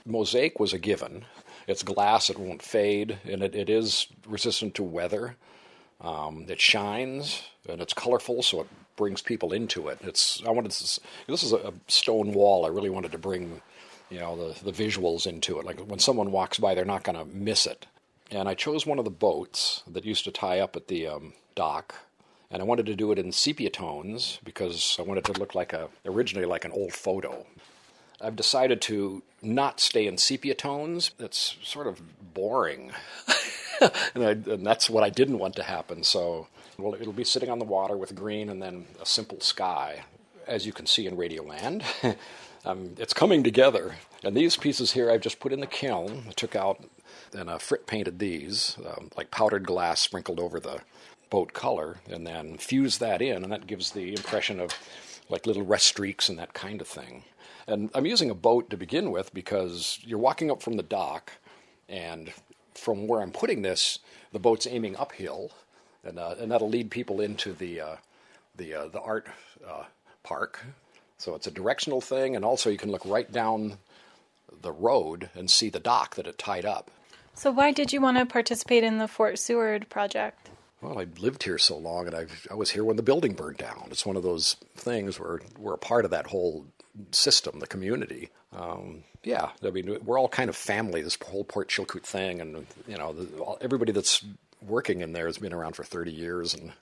Mosaic was a given. It's glass, it won't fade, and it is resistant to weather. It shines, and it's colorful, so it brings people into it. This is a stone wall. I really wanted to bring, the visuals into it. Like when someone walks by, they're not going to miss it. And I chose one of the boats that used to tie up at the dock, and I wanted to do it in sepia tones because I wanted it to look originally like an old photo. I've decided to not stay in sepia tones. It's sort of boring. and that's what I didn't want to happen. So, it'll be sitting on the water with green and then a simple sky, as you can see in Radioland. It's coming together. And these pieces here I've just put in the kiln. I took out and frit painted these, like powdered glass sprinkled over the boat color, and then fused that in, and that gives the impression of like little rest streaks and that kind of thing. And I'm using a boat to begin with because you're walking up from the dock, and from where I'm putting this, the boat's aiming uphill, and that'll lead people into the art park. So it's a directional thing, and also you can look right down the road and see the dock that it tied up. So why did you want to participate in the Fort Seward project? Well, I lived here so long, and I was here when the building burned down. It's one of those things where we're a part of that whole system, the community. We're all kind of family, this whole Port Chilkoot thing, and everybody that's working in there has been around for 30 years, and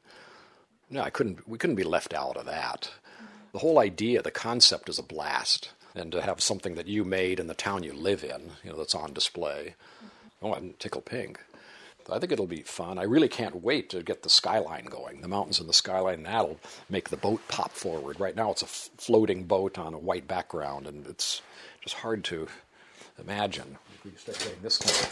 we couldn't be left out of that. The whole idea, the concept is a blast, and to have something that you made in the town you live in, that's on display. Oh, I'm tickled pink. I think it'll be fun. I really can't wait to get the skyline going, the mountains and the skyline. That'll make the boat pop forward. Right now it's a floating boat on a white background, and it's just hard to imagine. If we start getting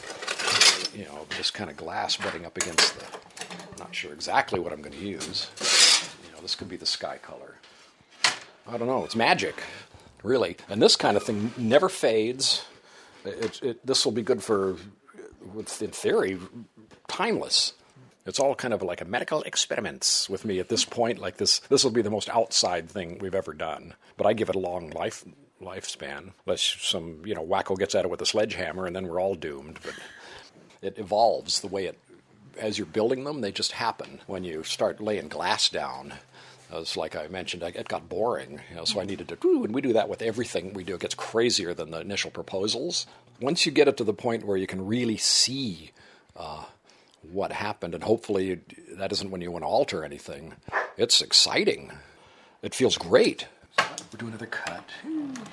this kind of glass butting up against I'm not sure exactly what I'm going to use. This could be the sky color. I don't know. It's magic, really. And this kind of thing never fades. This will be good for, in theory, timeless. It's all kind of like a medical experiments with me at this point. Like this will be the most outside thing we've ever done. But I give it a long lifespan. Unless some wacko gets at it with a sledgehammer, and then we're all doomed. But it evolves the way as you're building them. They just happen when you start laying glass down. As like I mentioned, it got boring, so I needed to and we do that with everything we do. It gets crazier than the initial proposals. Once you get it to the point where you can really see what happened, and hopefully that isn't when you want to alter anything, it's exciting. It feels great. We'll do another cut.